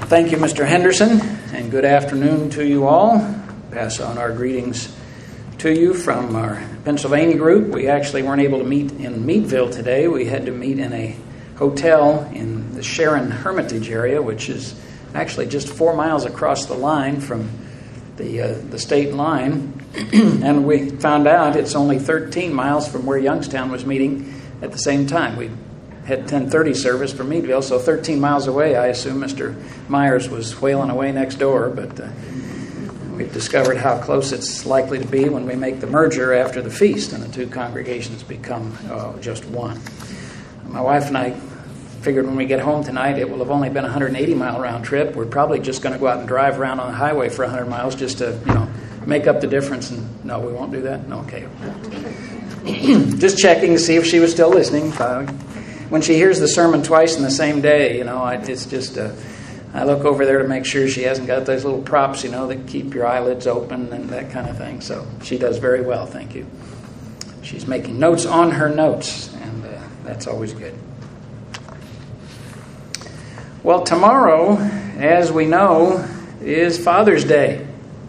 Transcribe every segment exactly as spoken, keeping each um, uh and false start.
Thank you, Mister Henderson, and good afternoon to you all. Pass on our greetings to you from our Pennsylvania group. We actually weren't able to meet in Meadville today. We had to meet in a hotel in the Sharon Hermitage area, which is actually just four miles across the line from the uh, the state line. And we found out it's only thirteen miles from where Youngstown was meeting at the same time. We had ten thirty service from Meadville, so thirteen miles away. I assume Mister Myers was whaling away next door, but uh, we've discovered how close it's likely to be when we make the merger after the feast and the two congregations become uh, just one. My wife and I figured when we get home tonight it will have only been a one hundred eighty mile round trip. We're probably just going to go out and drive around on the highway for one hundred miles just to, you know, make up the difference. And no, we won't do that? No, okay. Just checking to see if she was still listening. Uh, When she hears the sermon twice in the same day, you know, I, it's just, uh, I look over there to make sure she hasn't got those little props, you know, that keep your eyelids open and that kind of thing. So she does very well, thank you. She's making notes on her notes, and uh, that's always good. Well, tomorrow, as we know, is Father's Day.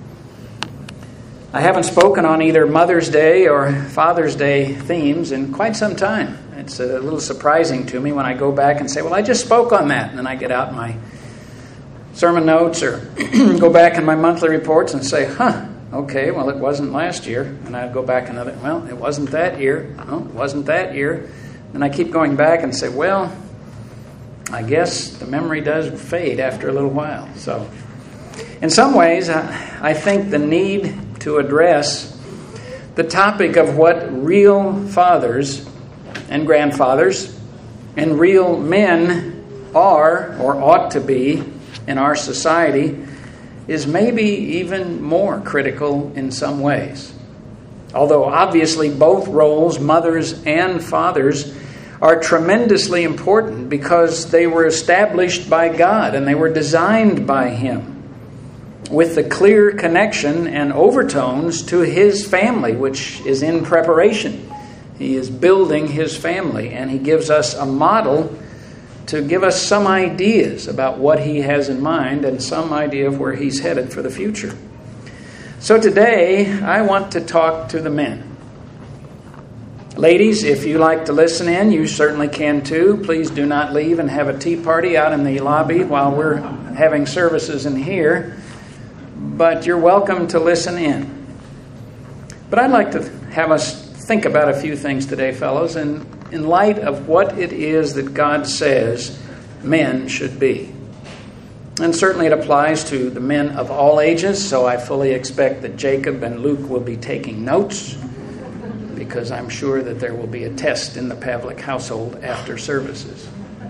I haven't spoken on either Mother's Day or Father's Day themes in quite some time. It's a little surprising to me when I go back and say, well, I just spoke on that. And then I get out my sermon notes or go back in my monthly reports and say, huh, okay, well, it wasn't last year. And I go back another, well, it wasn't that year. No, it wasn't that year. And I keep going back and say, well, I guess the memory does fade after a little while. So in some ways, I think the need to address the topic of what real fathers and grandfathers and real men are or ought to be in our society is maybe even more critical in some ways. Although obviously both roles, mothers and fathers, are tremendously important because they were established by God and they were designed by Him with the clear connection and overtones to His family, which is in preparation. He is building His family, and He gives us a model to give us some ideas about what He has in mind and some idea of where He's headed for the future. So today, I want to talk to the men. Ladies, if you like to listen in, you certainly can too. Please do not leave and have a tea party out in the lobby while we're having services in here. But you're welcome to listen in. But I'd like to have us think about a few things today, fellows, and in light of what it is that God says men should be. And certainly it applies to the men of all ages, so I fully expect that Jacob and Luke will be taking notes, because I'm sure that there will be a test in the Pavlik household after services.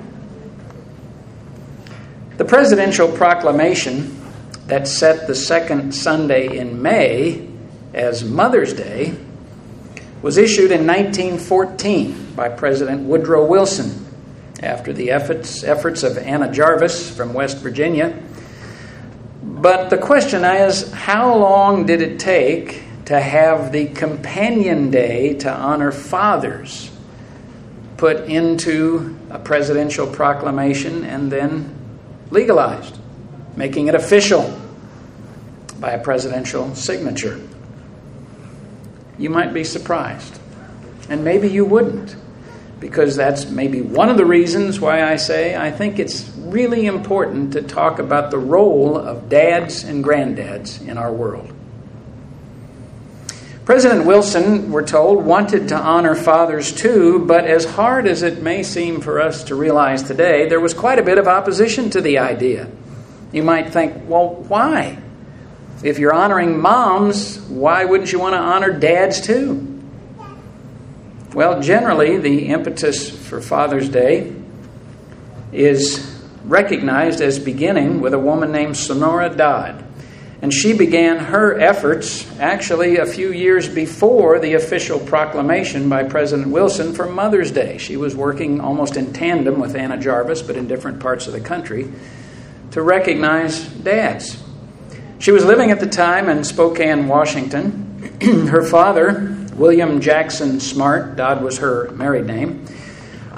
The presidential proclamation that set the second Sunday in May as Mother's Day was issued in nineteen fourteen by President Woodrow Wilson after the efforts, efforts of Anna Jarvis from West Virginia. But the question is, how long did it take to have the Companion Day to honor fathers put into a presidential proclamation and then legalized, making it official by a presidential signature? You might be surprised. And maybe you wouldn't, because that's maybe one of the reasons why I say I think it's really important to talk about the role of dads and granddads in our world. President Wilson, we're told, wanted to honor fathers too, but as hard as it may seem for us to realize today, there was quite a bit of opposition to the idea. You might think, well, why? If you're honoring moms, why wouldn't you want to honor dads too? Well, generally, the impetus for Father's Day is recognized as beginning with a woman named Sonora Dodd. And she began her efforts actually a few years before the official proclamation by President Wilson for Mother's Day. She was working almost in tandem with Anna Jarvis, but in different parts of the country, to recognize dads. She was living at the time in Spokane, Washington. Her father, William Jackson Smart, Dodd was her married name,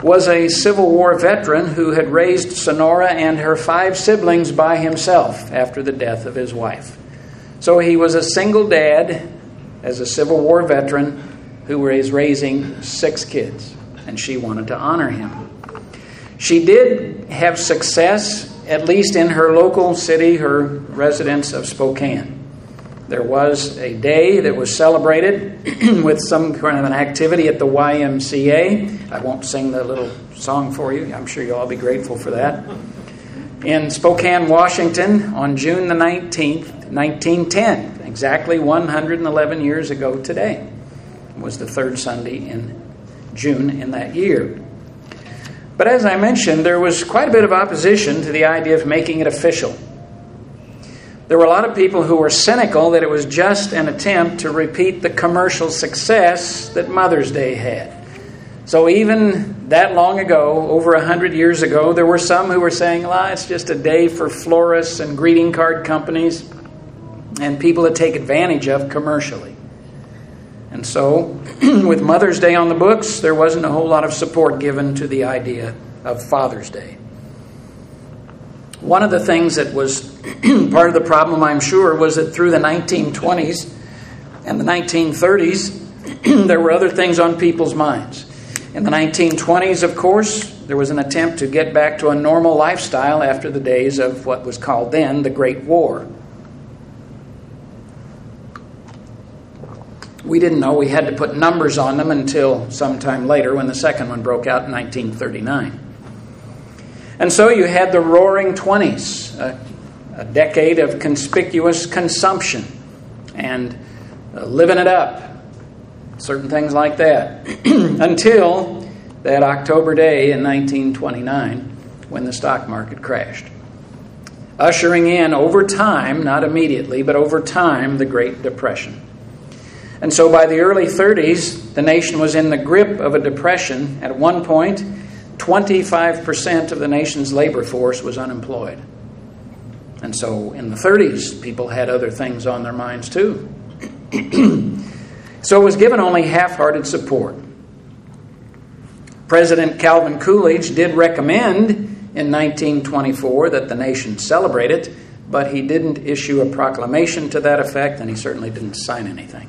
was a Civil War veteran who had raised Sonora and her five siblings by himself after the death of his wife. So he was a single dad as a Civil War veteran who was raising six kids, and she wanted to honor him. She did have success, at least in her local city, her residence of Spokane. There was a day that was celebrated with some kind of an activity at the Y M C A. I won't sing the little song for you. I'm sure you'll all be grateful for that. In Spokane, Washington, on June the nineteenth, nineteen ten, exactly one hundred eleven years ago today, was the third Sunday in June in that year. But as I mentioned, there was quite a bit of opposition to the idea of making it official. There were a lot of people who were cynical that it was just an attempt to repeat the commercial success that Mother's Day had. So even that long ago, over a hundred years ago, there were some who were saying, well, it's just a day for florists and greeting card companies and people to take advantage of commercially. And so, with Mother's Day on the books, there wasn't a whole lot of support given to the idea of Father's Day. One of the things that was part of the problem, I'm sure, was that through the nineteen twenties and the nineteen thirties, there were other things on people's minds. In the nineteen twenties, of course, there was an attempt to get back to a normal lifestyle after the days of what was called then the Great War. We didn't know we had to put numbers on them until sometime later when the second one broke out in nineteen thirty-nine. And so you had the Roaring Twenties, a, a decade of conspicuous consumption and uh, living it up, certain things like that, until that October day in nineteen twenty-nine when the stock market crashed, ushering in over time, not immediately, but over time, the Great Depression. And so by the early thirties, the nation was in the grip of a depression. At one point, twenty-five percent of the nation's labor force was unemployed. And so in the thirties, people had other things on their minds too. So it was given only half-hearted support. President Calvin Coolidge did recommend in nineteen twenty-four that the nation celebrate it, but he didn't issue a proclamation to that effect, and he certainly didn't sign anything.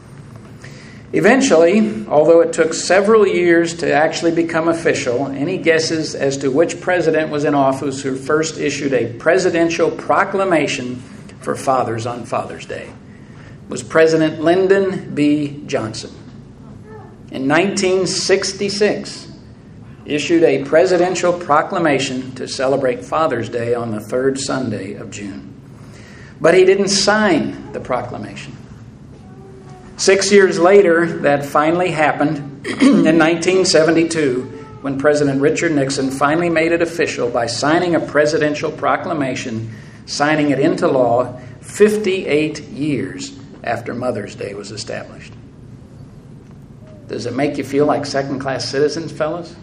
Eventually, although it took several years to actually become official, any guesses as to which president was in office who first issued a presidential proclamation for fathers on Father's Day? It was President Lyndon B. Johnson. In nineteen sixty-six, issued a presidential proclamation to celebrate Father's Day on the third Sunday of June. But he didn't sign the proclamation. Six years later, that finally happened in nineteen seventy-two, when President Richard Nixon finally made it official by signing a presidential proclamation, signing it into law fifty-eight years after Mother's Day was established. Does it make you feel like second-class citizens, fellas?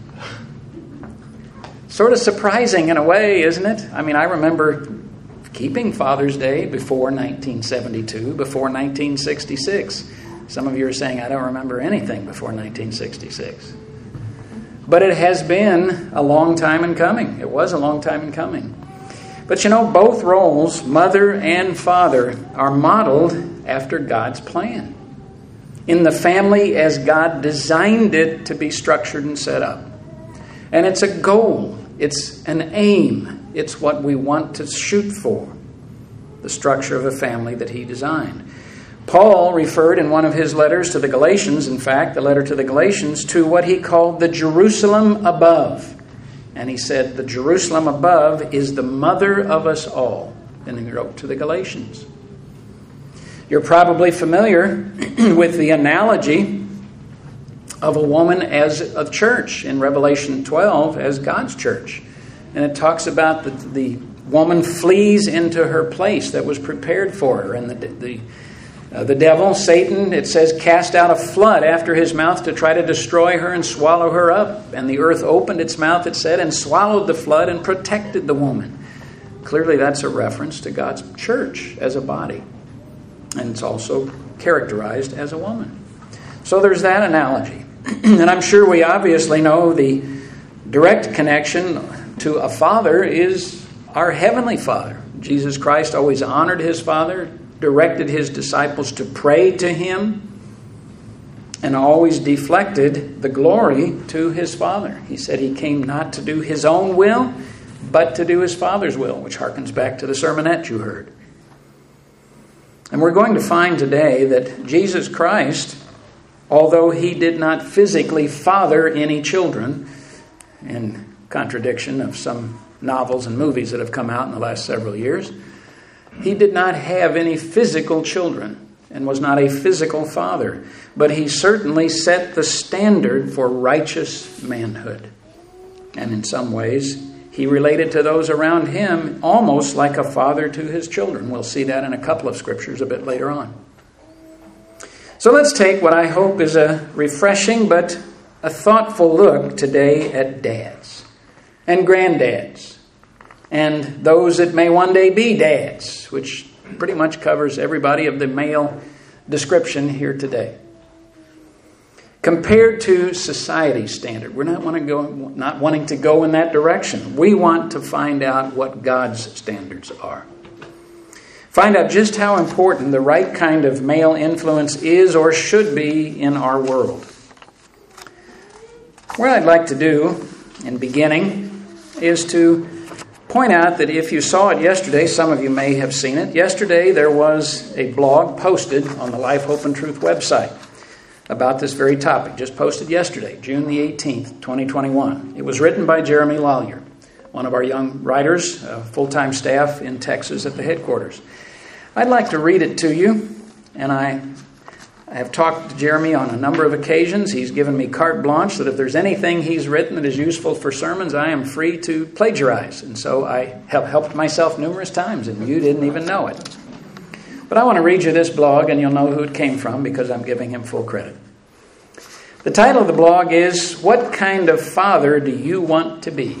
Sort of surprising in a way, isn't it? I mean, I remember keeping Father's Day before nineteen seventy-two, before nineteen sixty-six. Some of you are saying, I don't remember anything before nineteen sixty-six. But it has been a long time in coming. It was a long time in coming. But you know, both roles, mother and father, are modeled after God's plan. In the family as God designed it to be structured and set up. And it's a goal. It's an aim. It's what we want to shoot for. The structure of a family that He designed. Paul referred in one of his letters to the Galatians, in fact, the letter to the Galatians, to what he called the Jerusalem above. And he said, the Jerusalem above is the mother of us all. And he wrote to the Galatians. You're probably familiar with the analogy of a woman as a church in Revelation twelve as God's church. And it talks about the, the woman flees into her place that was prepared for her. And the, the, uh, the devil, Satan, it says, cast out a flood after his mouth to try to destroy her and swallow her up. And the earth opened its mouth, it said, and swallowed the flood and protected the woman. Clearly that's a reference to God's church as a body. And it's also characterized as a woman. So there's that analogy. And I'm sure we obviously know the direct connection to a father is our Heavenly Father. Jesus Christ always honored His Father, directed His disciples to pray to Him, and always deflected the glory to His Father. He said He came not to do His own will, but to do His Father's will, which harkens back to the sermonette you heard. And we're going to find today that Jesus Christ, although He did not physically father any children, in contradiction of some novels and movies that have come out in the last several years, He did not have any physical children and was not a physical father, but He certainly set the standard for righteous manhood. And in some ways, He related to those around Him almost like a father to His children. We'll see that in a couple of scriptures a bit later on. So let's take what I hope is a refreshing but a thoughtful look today at dads and granddads and those that may one day be dads, which pretty much covers everybody of the male description here today. Compared to society's standard, we're not, want to go, not wanting to go in that direction. We want to find out what God's standards are. Find out just how important the right kind of male influence is or should be in our world. What I'd like to do in beginning is to point out that if you saw it yesterday, some of you may have seen it. Yesterday there was a blog posted on the Life, Hope, and Truth website about this very topic, just posted yesterday, June the eighteenth, twenty twenty-one. It was written by Jeremy Lawyer, one of our young writers, uh, full-time staff in Texas at the headquarters. I'd like to read it to you, and I, I have talked to Jeremy on a number of occasions. He's given me carte blanche that if there's anything he's written that is useful for sermons, I am free to plagiarize. And so I have helped myself numerous times, and you didn't even know it. But I want to read you this blog, and you'll know who it came from because I'm giving him full credit. The title of the blog is, What Kind of Father Do You Want to Be?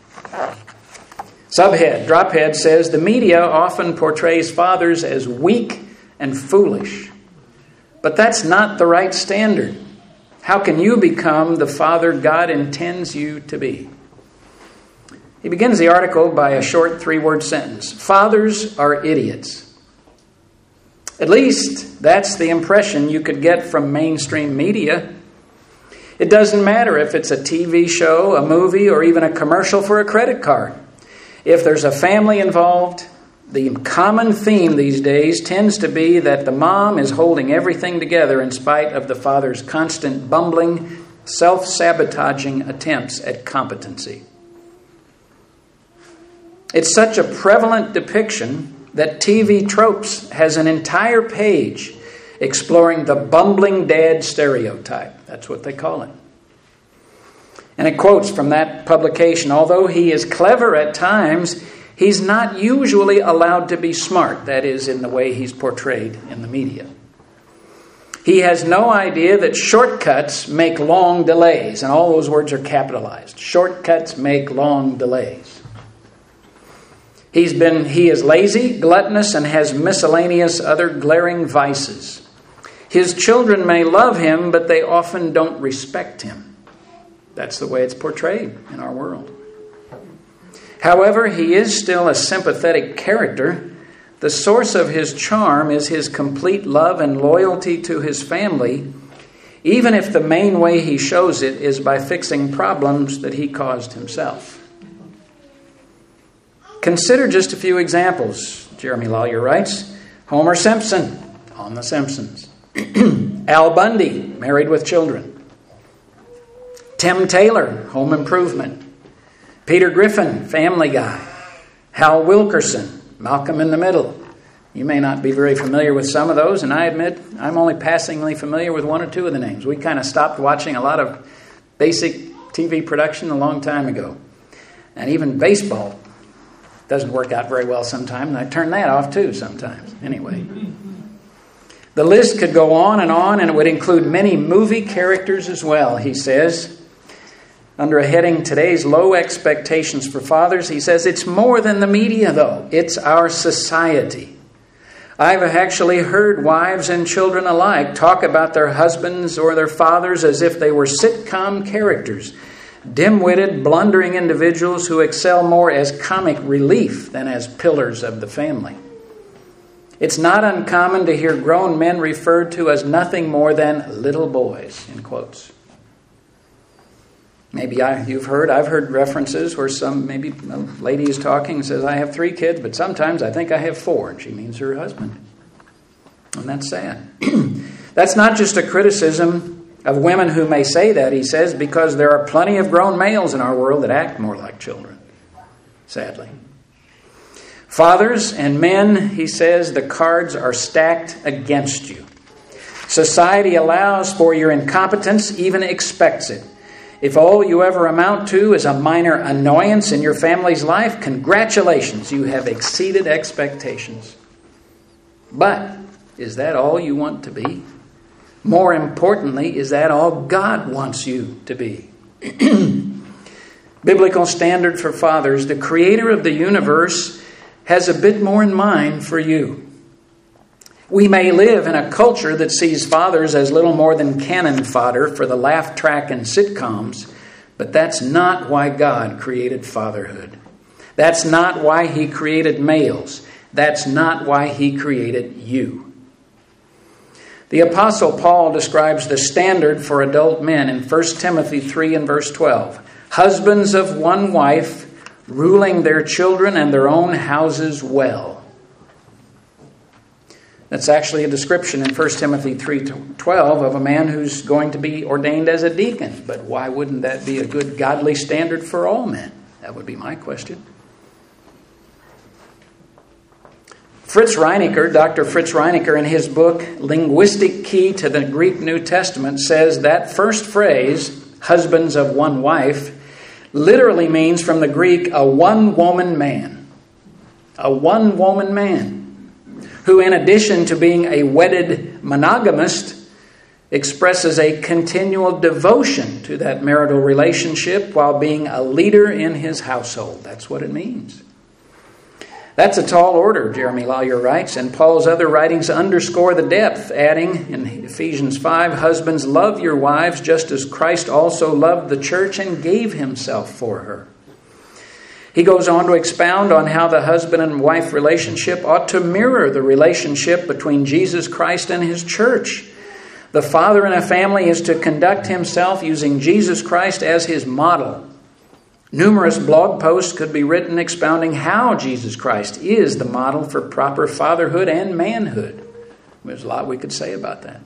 Subhead, Drophead says, the media often portrays fathers as weak and foolish. But that's not the right standard. How can you become the father God intends you to be? He begins the article by a short three-word sentence. Fathers are idiots. At least that's the impression you could get from mainstream media. It doesn't matter if it's a T V show, a movie, or even a commercial for a credit card. If there's a family involved, the common theme these days tends to be that the mom is holding everything together in spite of the father's constant bumbling, self-sabotaging attempts at competency. It's such a prevalent depiction that T V Tropes has an entire page exploring the bumbling dad stereotype. That's what they call it. And it quotes from that publication, although he is clever at times, he's not usually allowed to be smart. That is, in the way he's portrayed in the media. He has no idea that shortcuts make long delays. And all those words are capitalized. Shortcuts make long delays. He's been, he is lazy, gluttonous, and has miscellaneous other glaring vices. His children may love him, but they often don't respect him. That's the way it's portrayed in our world. However, he is still a sympathetic character. The source of his charm is his complete love and loyalty to his family, even if the main way he shows it is by fixing problems that he caused himself. Consider just a few examples, Jeremy Lawyer writes. Homer Simpson on The Simpsons. Al Bundy, Married with Children. Tim Taylor, Home Improvement. Peter Griffin, Family Guy. Hal Wilkerson, Malcolm in the Middle. You may not be very familiar with some of those, and I admit I'm only passingly familiar with one or two of the names. We kind of stopped watching a lot of basic T V production a long time ago. And even baseball doesn't work out very well sometimes, and I turn that off too sometimes. Anyway. The list could go on and on, and it would include many movie characters as well, he says. Under a heading, Today's Low Expectations for Fathers, he says, it's more than the media, though. It's our society. I've actually heard wives and children alike talk about their husbands or their fathers as if they were sitcom characters, dim-witted, blundering individuals who excel more as comic relief than as pillars of the family. It's not uncommon to hear grown men referred to as nothing more than little boys, in quotes. Maybe I, you've heard, I've heard references where some, maybe a lady is talking and says, I have three kids, but sometimes I think I have four, and she means her husband. And that's sad. That's not just a criticism of women who may say that, he says, because there are plenty of grown males in our world that act more like children, sadly. Fathers and men, he says, the cards are stacked against you. Society allows for your incompetence, even expects it. If all you ever amount to is a minor annoyance in your family's life, congratulations, you have exceeded expectations. But is that all you want to be? More importantly, is that all God wants you to be? Biblical standard for fathers, the creator of the universe has a bit more in mind for you. We may live in a culture that sees fathers as little more than cannon fodder for the laugh track and sitcoms, but that's not why God created fatherhood. That's not why He created males. That's not why He created you. The Apostle Paul describes the standard for adult men in First Timothy three and verse twelve. Husbands of one wife, ruling their children and their own houses well. That's actually a description in First Timothy three twelve of a man who's going to be ordained as a deacon. But why wouldn't that be a good godly standard for all men? That would be my question. Fritz Reinecker, Doctor Fritz Reinecker, in his book, Linguistic Key to the Greek New Testament, says that first phrase, husbands of one wife, literally means from the Greek, a one-woman man. A one-woman man, who in addition to being a wedded monogamist, expresses a continual devotion to that marital relationship while being a leader in his household. That's what it means. That's a tall order, Jeremy Lawyer writes, and Paul's other writings underscore the depth, adding in Ephesians five, husbands, love your wives just as Christ also loved the church and gave himself for her. He goes on to expound on how the husband and wife relationship ought to mirror the relationship between Jesus Christ and his church. The father in a family is to conduct himself using Jesus Christ as his model. Numerous blog posts could be written expounding how Jesus Christ is the model for proper fatherhood and manhood. There's a lot we could say about that.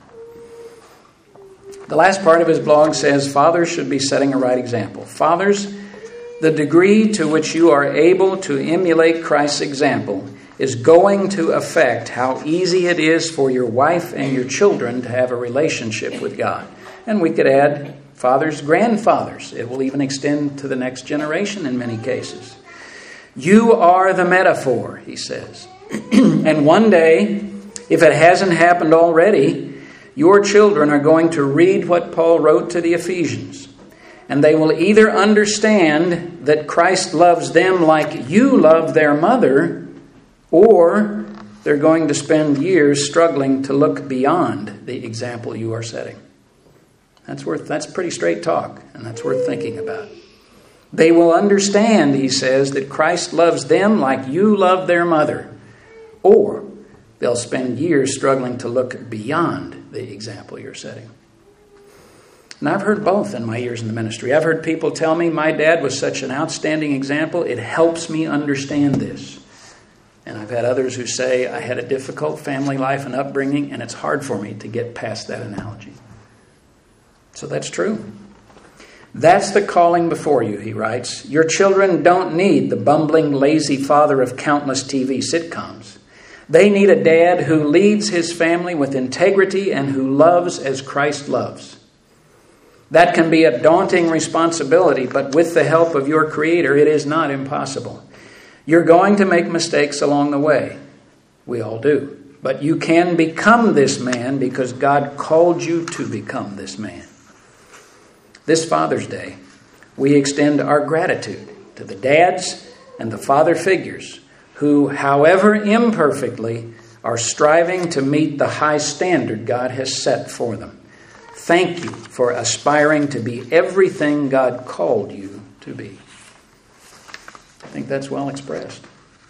The last part of his blog says, fathers should be setting a right example. Fathers, the degree to which you are able to emulate Christ's example is going to affect how easy it is for your wife and your children to have a relationship with God. And we could add fathers, grandfathers. It will even extend to the next generation in many cases. You are the metaphor, he says. And one day, if it hasn't happened already, your children are going to read what Paul wrote to the Ephesians. And they will either understand that Christ loves them like you love their mother, or they're going to spend years struggling to look beyond the example you are setting. That's worth. That's pretty straight talk, and that's worth thinking about. They will understand, he says, that Christ loves them like you love their mother, or they'll spend years struggling to look beyond the example you're setting. And I've heard both in my years in the ministry. I've heard people tell me my dad was such an outstanding example, it helps me understand this. And I've had others who say I had a difficult family life and upbringing, and it's hard for me to get past that analogy. So that's true. That's the calling before you, he writes. Your children don't need the bumbling, lazy father of countless T V sitcoms. They need a dad who leads his family with integrity and who loves as Christ loves. That can be a daunting responsibility, but with the help of your Creator, it is not impossible. You're going to make mistakes along the way. We all do. But you can become this man because God called you to become this man. This Father's Day, we extend our gratitude to the dads and the father figures who, however imperfectly, are striving to meet the high standard God has set for them. Thank you for aspiring to be everything God called you to be. I think that's well expressed.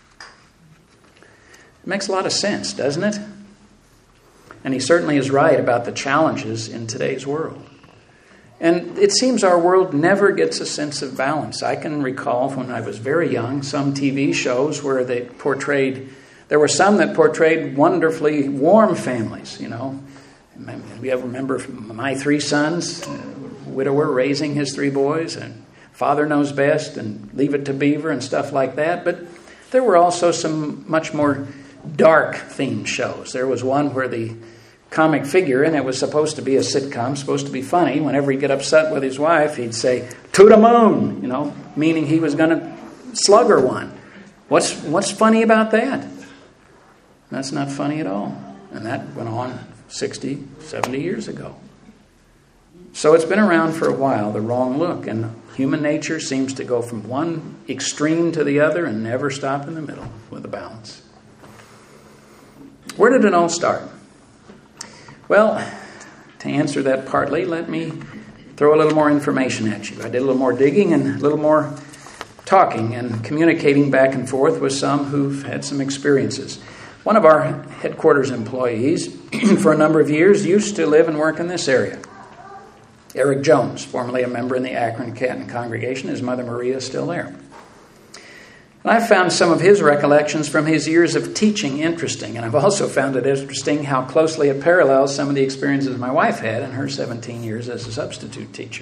It makes a lot of sense, doesn't it? And he certainly is right about the challenges in today's world. And it seems our world never gets a sense of balance. I can recall when I was very young, some T V shows where they portrayed, there were some that portrayed wonderfully warm families, you know. You ever remember My Three Sons, a widower raising his three boys, and Father Knows Best, and Leave It to Beaver, and stuff like that. But there were also some much more dark themed shows. There was one where the comic figure, and it was supposed to be a sitcom, supposed to be funny. Whenever he'd get upset with his wife, he'd say, "To the moon," you know, meaning he was going to slug her one. What's what's funny about that? That's not funny at all. And that went on sixty, seventy years ago. So it's been around for a while, the wrong look, and human nature seems to go from one extreme to the other and never stop in the middle with a balance. Where did it all start? Well, to answer that partly, let me throw a little more information at you. I did a little more digging and a little more talking and communicating back and forth with some who've had some experiences. One of our headquarters employees for a number of years used to live and work in this area. Eric Jones, formerly a member in the Akron-Canton congregation. His mother Maria is still there. And I've found some of his recollections from his years of teaching interesting, and I've also found it interesting how closely it parallels some of the experiences my wife had in her seventeen years as a substitute teacher.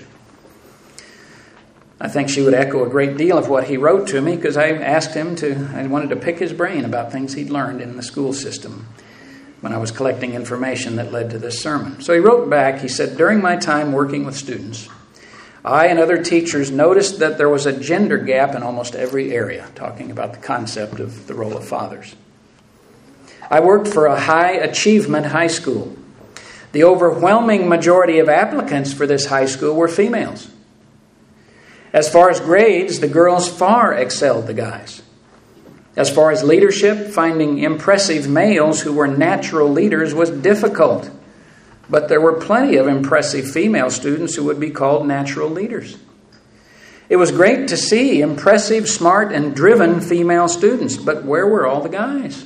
I think she would echo a great deal of what he wrote to me because I asked him to, I wanted to pick his brain about things he'd learned in the school system when I was collecting information that led to this sermon. So he wrote back, he said, "During my time working with students, I and other teachers noticed that there was a gender gap in almost every area," talking about the concept of the role of fathers. "I worked for a high achievement high school. The overwhelming majority of applicants for this high school were females. As far as grades, the girls far excelled the guys. As far as leadership, finding impressive males who were natural leaders was difficult. But there were plenty of impressive female students who would be called natural leaders. It was great to see impressive, smart, and driven female students, but where were all the guys?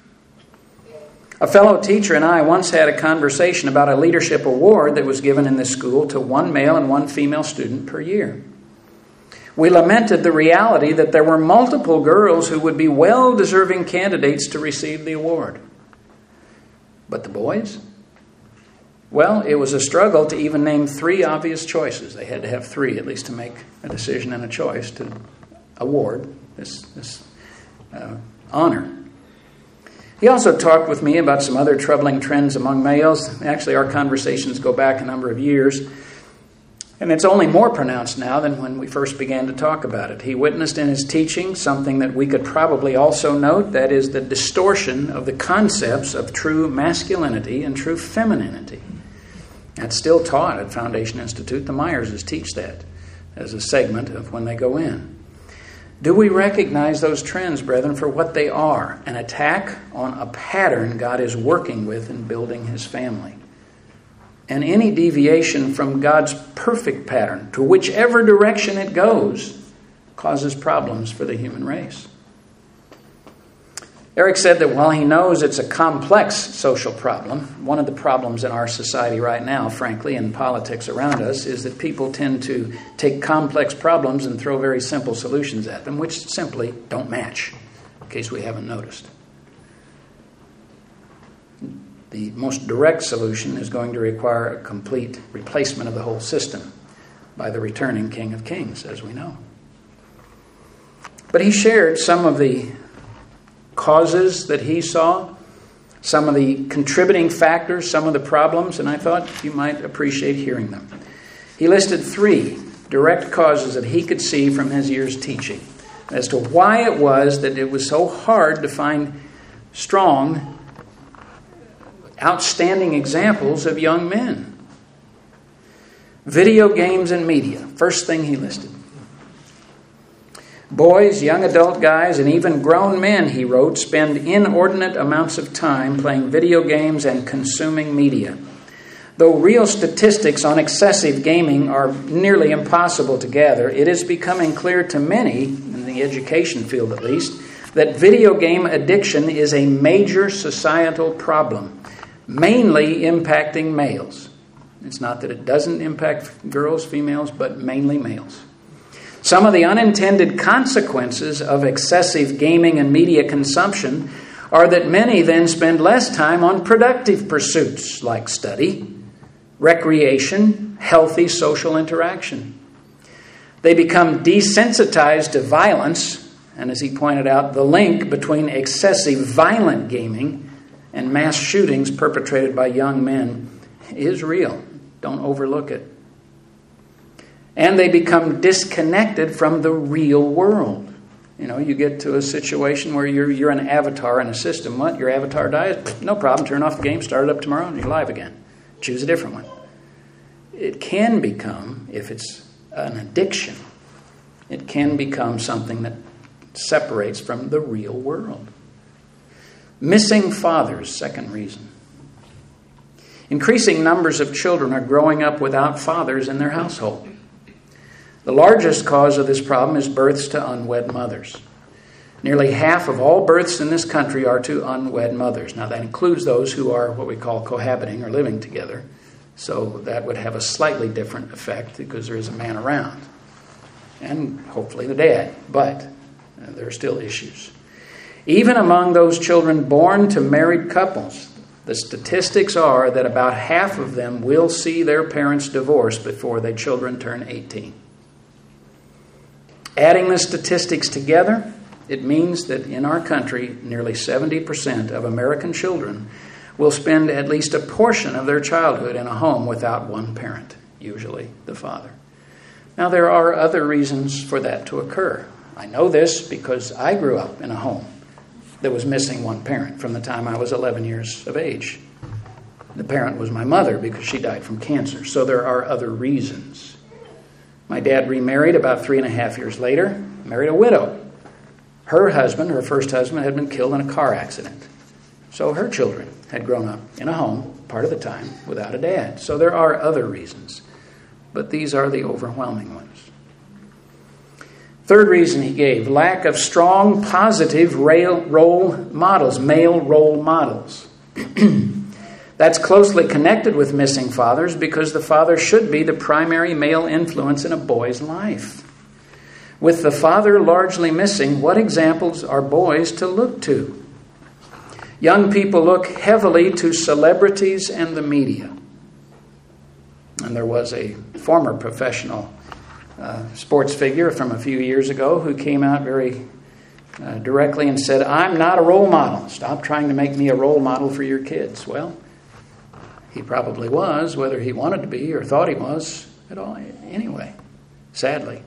A fellow teacher and I once had a conversation about a leadership award that was given in this school to one male and one female student per year. We lamented the reality that there were multiple girls who would be well-deserving candidates to receive the award. But the boys? Well, it was a struggle to even name three obvious choices. They had to have three, at least, to make a decision and a choice to award this, this uh, honor. He also talked with me about some other troubling trends among males. Actually, our conversations go back a number of years, and it's only more pronounced now than when we first began to talk about it. He witnessed in his teaching something that we could probably also note, that is the distortion of the concepts of true masculinity and true femininity. That's still taught at Foundation Institute. The Myerses teach that as a segment of when they go in. Do we recognize those trends, brethren, for what they are? An attack on a pattern God is working with in building His family. And any deviation from God's perfect pattern, to whichever direction it goes, causes problems for the human race. Eric said that while he knows it's a complex social problem, one of the problems in our society right now, frankly, and politics around us, is that people tend to take complex problems and throw very simple solutions at them, which simply don't match, in case we haven't noticed. The most direct solution is going to require a complete replacement of the whole system by the returning King of Kings, as we know. But he shared some of the causes that he saw, some of the contributing factors, some of the problems, and I thought you might appreciate hearing them. He listed three direct causes that he could see from his years teaching as to why it was that it was so hard to find strong, outstanding examples of young men. Video games and media, first thing he listed. Boys, young adult guys, and even grown men, he wrote, spend inordinate amounts of time playing video games and consuming media. Though real statistics on excessive gaming are nearly impossible to gather, it is becoming clear to many, in the education field at least, that video game addiction is a major societal problem, mainly impacting males. It's not that it doesn't impact girls, females, but mainly males. Some of the unintended consequences of excessive gaming and media consumption are that many then spend less time on productive pursuits like study, recreation, healthy social interaction. They become desensitized to violence, and as he pointed out, the link between excessive violent gaming and mass shootings perpetrated by young men is real. Don't overlook it. And they become disconnected from the real world. You know, you get to a situation where you're you're an avatar in a system. What? Your avatar dies? No problem. Turn off the game, start it up tomorrow, and you're live again. Choose a different one. It can become, if it's an addiction, it can become something that separates from the real world. Missing fathers, second reason. Increasing numbers of children are growing up without fathers in their household. The largest cause of this problem is births to unwed mothers. Nearly half of all births in this country are to unwed mothers. Now, that includes those who are what we call cohabiting or living together. So that would have a slightly different effect because there is a man around. And hopefully the dad. But uh, there are still issues. Even among those children born to married couples, the statistics are that about half of them will see their parents divorce before their children turn eighteen. Adding the statistics together, it means that in our country, nearly seventy percent of American children will spend at least a portion of their childhood in a home without one parent, usually the father. Now, there are other reasons for that to occur. I know this because I grew up in a home that was missing one parent from the time I was eleven years of age. The parent was my mother because she died from cancer. So there are other reasons. My dad remarried about three and a half years later, married a widow. Her husband, her first husband, had been killed in a car accident. So her children had grown up in a home, part of the time, without a dad. So there are other reasons, but these are the overwhelming ones. Third reason he gave, lack of strong, positive role models, male role models. That's closely connected with missing fathers because the father should be the primary male influence in a boy's life. With the father largely missing, what examples are boys to look to? Young people look heavily to celebrities and the media. And there was a former professional uh, sports figure from a few years ago who came out very uh, directly and said, "I'm not a role model. Stop trying to make me a role model for your kids." Well, he probably was, whether he wanted to be or thought he was at all. Anyway, sadly.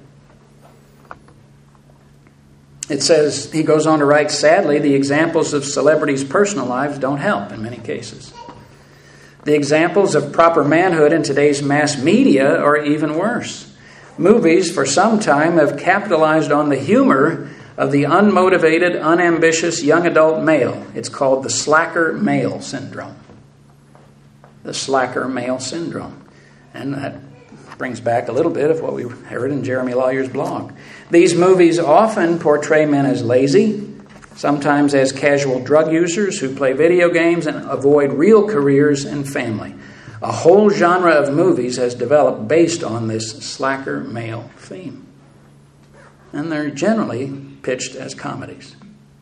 It says, he goes on to write, sadly, the examples of celebrities' personal lives don't help in many cases. The examples of proper manhood in today's mass media are even worse. Movies, for some time, have capitalized on the humor of the unmotivated, unambitious young adult male. It's called the slacker male syndrome. The slacker male syndrome. And that brings back a little bit of what we heard in Jeremy Lawyer's blog. These movies often portray men as lazy, sometimes as casual drug users who play video games and avoid real careers and family. A whole genre of movies has developed based on this slacker male theme. And they're generally pitched as comedies.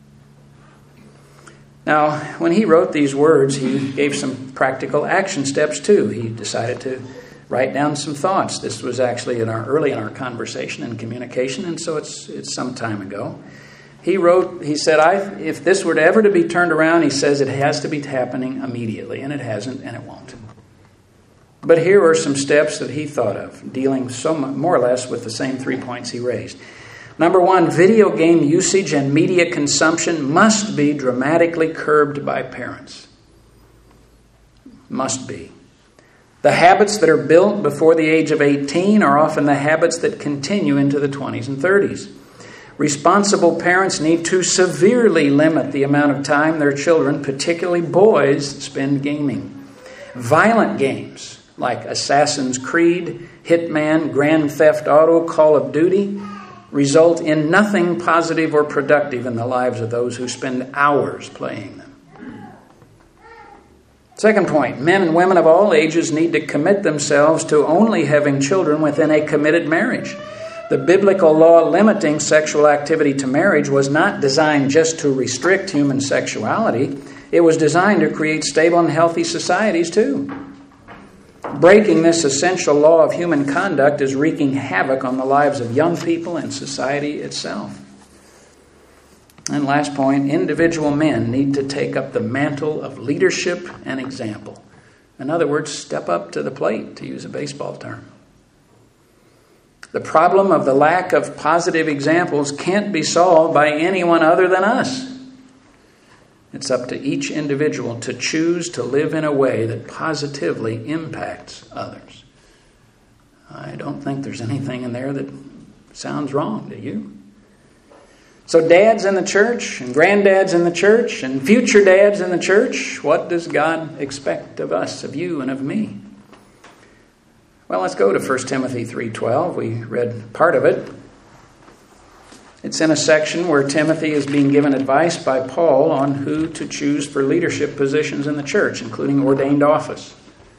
Now, when he wrote these words, he gave some practical action steps too. He decided to write down some thoughts. This was actually in our early in our conversation and communication, and so it's it's some time ago. He wrote, he said, I, if this were to ever to be turned around, he says it has to be happening immediately, and it hasn't, and it won't. But here are some steps that he thought of, dealing so much, more or less with the same three points he raised. Number one, video game usage and media consumption must be dramatically curbed by parents. Must be. The habits that are built before the age of eighteen are often the habits that continue into the twenties and thirties. Responsible parents need to severely limit the amount of time their children, particularly boys, spend gaming. Violent games like Assassin's Creed, Hitman, Grand Theft Auto, Call of Duty result in nothing positive or productive in the lives of those who spend hours playing them. Second point, men and women of all ages need to commit themselves to only having children within a committed marriage. The biblical law limiting sexual activity to marriage was not designed just to restrict human sexuality. It was designed to create stable and healthy societies too. Breaking this essential law of human conduct is wreaking havoc on the lives of young people and society itself. And last point, individual men need to take up the mantle of leadership and example. In other words, step up to the plate, to use a baseball term. The problem of the lack of positive examples can't be solved by anyone other than us. It's up to each individual to choose to live in a way that positively impacts others. I don't think there's anything in there that sounds wrong, do you? So dads in the church and granddads in the church and future dads in the church, what does God expect of us, of you, and of me? Well, let's go to First Timothy three twelve. We read part of it. It's in a section where Timothy is being given advice by Paul on who to choose for leadership positions in the church, including ordained office.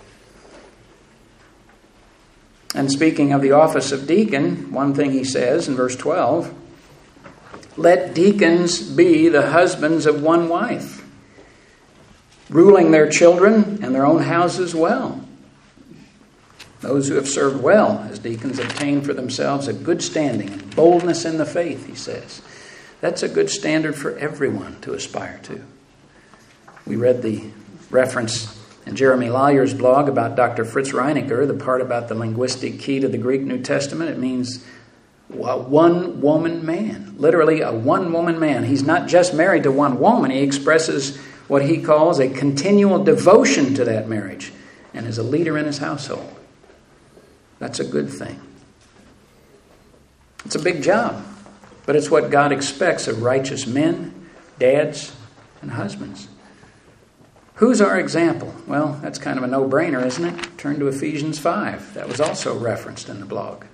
And speaking of the office of deacon, one thing he says in verse twelve, let deacons be the husbands of one wife, ruling their children and their own houses well. Those who have served well as deacons obtain for themselves a good standing and boldness in the faith, he says. That's a good standard for everyone to aspire to. We read the reference in Jeremy Lawyer's blog about Doctor Fritz Reinecker, the part about the linguistic key to the Greek New Testament. It means a one-woman man, literally a one-woman man. He's not just married to one woman. He expresses what he calls a continual devotion to that marriage and is a leader in his household. That's a good thing. It's a big job, but it's what God expects of righteous men, dads, and husbands. Who's our example? Well, that's kind of a no-brainer, isn't it? Turn to Ephesians five. That was also referenced in the blog.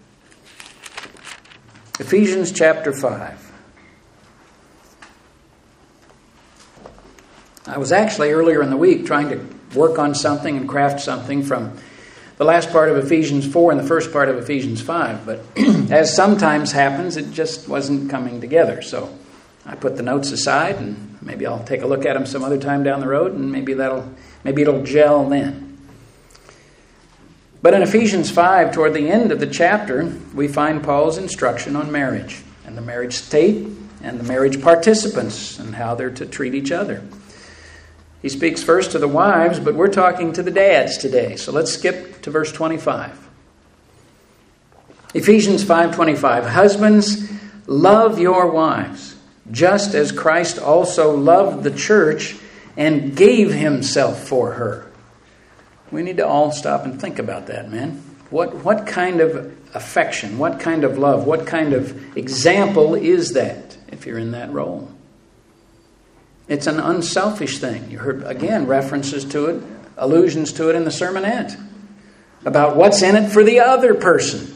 Ephesians chapter five. I was actually earlier in the week trying to work on something and craft something from the last part of Ephesians four and the first part of Ephesians five, but as sometimes happens, it just wasn't coming together. So I put the notes aside, and maybe I'll take a look at them some other time down the road, and maybe that'll maybe it'll gel then. But in Ephesians five, toward the end of the chapter, we find Paul's instruction on marriage and the marriage state and the marriage participants and how they're to treat each other. He speaks first to the wives, but we're talking to the dads today. So let's skip to verse twenty-five. Ephesians five twenty-five. Husbands, love your wives, just as Christ also loved the church and gave himself for her. We need to all stop and think about that, man. What, what kind of affection, what kind of love, what kind of example is that if you're in that role? It's an unselfish thing. You heard, again, references to it, allusions to it in the sermonette about what's in it for the other person.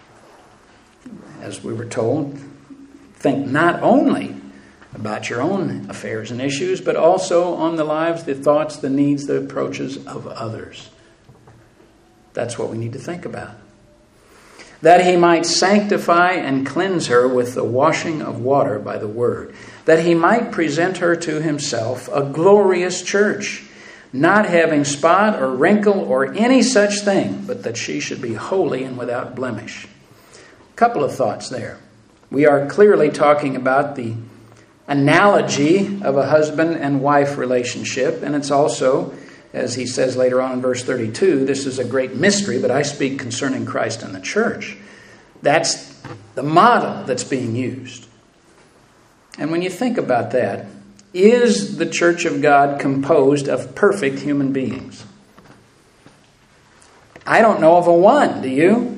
As we were told, think not only about your own affairs and issues, but also on the lives, the thoughts, the needs, the approaches of others. That's what we need to think about. That he might sanctify and cleanse her with the washing of water by the word, that he might present her to himself a glorious church, not having spot or wrinkle or any such thing, but that she should be holy and without blemish. A couple of thoughts there. We are clearly talking about the analogy of a husband and wife relationship, and it's also, as he says later on in verse thirty-two, this is a great mystery, but I speak concerning Christ and the church. That's the model that's being used. And when you think about that, is the church of God composed of perfect human beings? I don't know of a one, do you?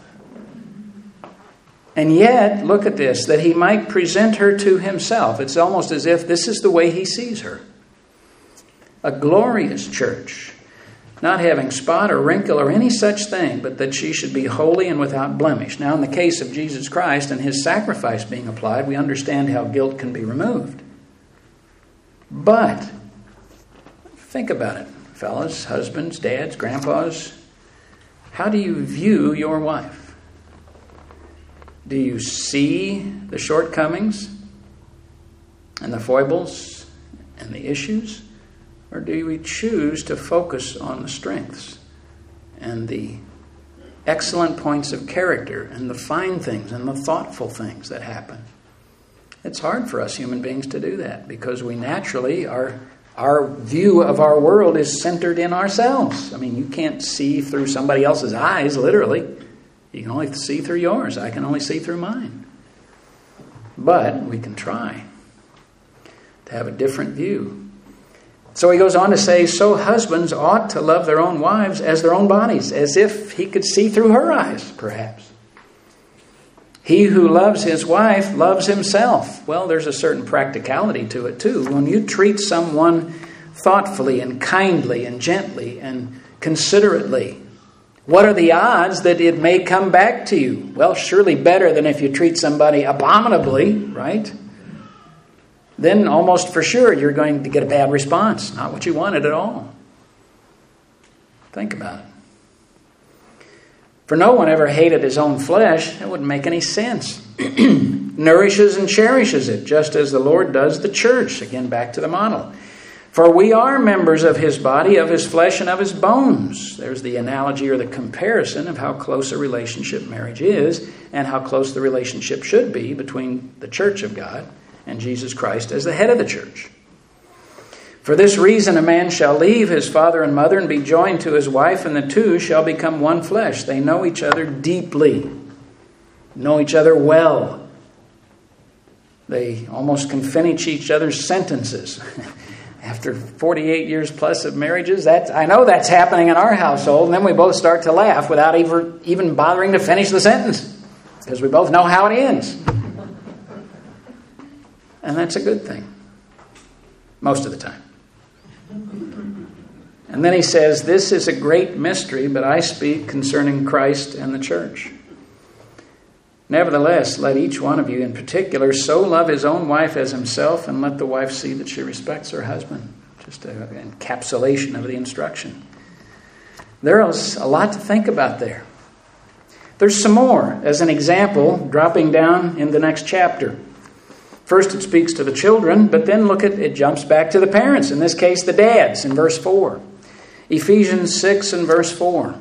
And yet, look at this, that he might present her to himself. It's almost as if this is the way he sees her. A glorious church. not having spot or wrinkle or any such thing, but that she should be holy and without blemish. Now, in the case of Jesus Christ and his sacrifice being applied, we understand how guilt can be removed. But think about it, fellas, husbands, dads, grandpas. How do you view your wife? Do you see the shortcomings and the foibles and the issues? Or do we choose to focus on the strengths and the excellent points of character and the fine things and the thoughtful things that happen? It's hard for us human beings to do that because we naturally, our, our view of our world is centered in ourselves. I mean, you can't see through somebody else's eyes, literally. You can only see through yours. I can only see through mine. But we can try to have a different view. So he goes on to say, so husbands ought to love their own wives as their own bodies, as if he could see through her eyes, perhaps. He who loves his wife loves himself. Well, there's a certain practicality to it too. When you treat someone thoughtfully and kindly and gently and considerately, what are the odds that it may come back to you? Well, surely better than if you treat somebody abominably, right? Then almost for sure you're going to get a bad response. Not what you wanted at all. Think about it. For no one ever hated his own flesh. It wouldn't make any sense. Nourishes and cherishes it, just as the Lord does the church. Again, back to the model. For we are members of his body, of his flesh, and of his bones. There's the analogy or the comparison of how close a relationship marriage is and how close the relationship should be between the church of God and Jesus Christ as the head of the church. For this reason a man shall leave his father and mother and be joined to his wife, and the two shall become one flesh. They know each other deeply, know each other well. They almost can finish each other's sentences. After forty-eight years plus of marriages, that's, I know that's happening in our household, and then we both start to laugh without even, even bothering to finish the sentence, because we both know how it ends. And that's a good thing. Most of the time. And then he says, this is a great mystery, but I speak concerning Christ and the church. Nevertheless, let each one of you in particular so love his own wife as himself, and let the wife see that she respects her husband. Just an encapsulation of the instruction. There's a lot to think about there. There's some more. As an example, dropping down in the next chapter. First it speaks to the children, but then look at it jumps back to the parents. In this case, the dads in verse four. Ephesians six and verse four.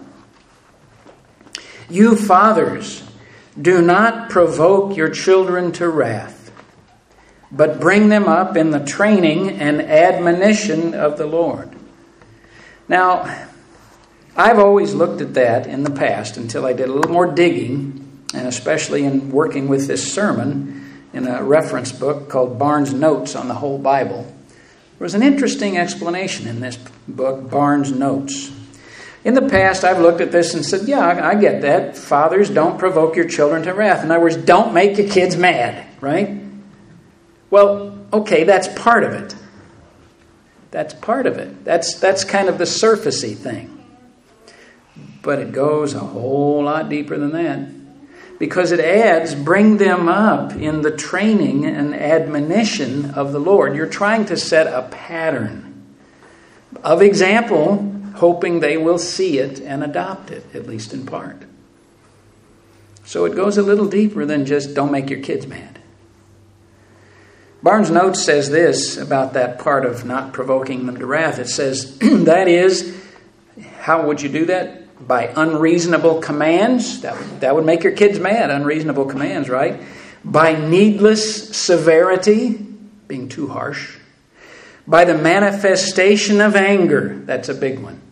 You fathers, do not provoke your children to wrath, but bring them up in the training and admonition of the Lord. Now, I've always looked at that in the past until I did a little more digging, and especially in working with this sermon in a reference book called Barnes' Notes on the Whole Bible. There was an interesting explanation in this book, Barnes' Notes. In the past, I've looked at this and said, yeah, I get that. Fathers, don't provoke your children to wrath. In other words, don't make your kids mad, right? Well, okay, that's part of it. That's part of it. That's, that's kind of the surfacey thing. But it goes a whole lot deeper than that. Because it adds, bring them up in the training and admonition of the Lord. You're trying to set a pattern of example, hoping they will see it and adopt it, at least in part. So it goes a little deeper than just don't make your kids mad. Barnes' Notes says this about that part of not provoking them to wrath. It says, that is, how would you do that? By unreasonable commands. That would, that would make your kids mad, unreasonable commands, right? By needless severity, being too harsh. By the manifestation of anger. That's a big one.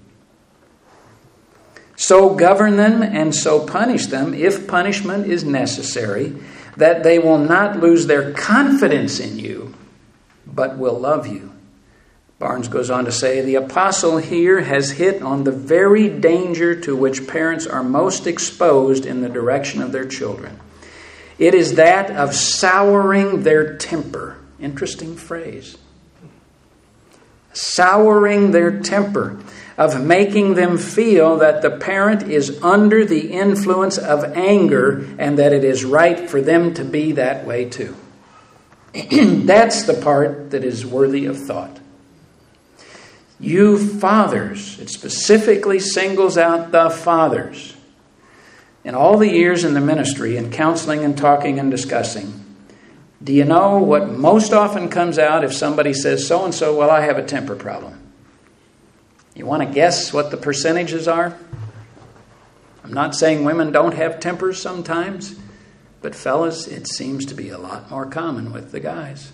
So govern them and so punish them, if punishment is necessary, that they will not lose their confidence in you, but will love you. Barnes goes on to say, the apostle here has hit on the very danger to which parents are most exposed in the direction of their children. It is that of souring their temper. Interesting phrase. Souring their temper of making them feel that the parent is under the influence of anger and that it is right for them to be that way too. That's the part that is worthy of thought. You fathers, it specifically singles out the fathers. In all the years in the ministry, in counseling and talking and discussing, do you know what most often comes out if somebody says so-and-so, well, I have a temper problem? You want to guess what the percentages are? I'm not saying women don't have tempers sometimes, but fellas, it seems to be a lot more common with the guys.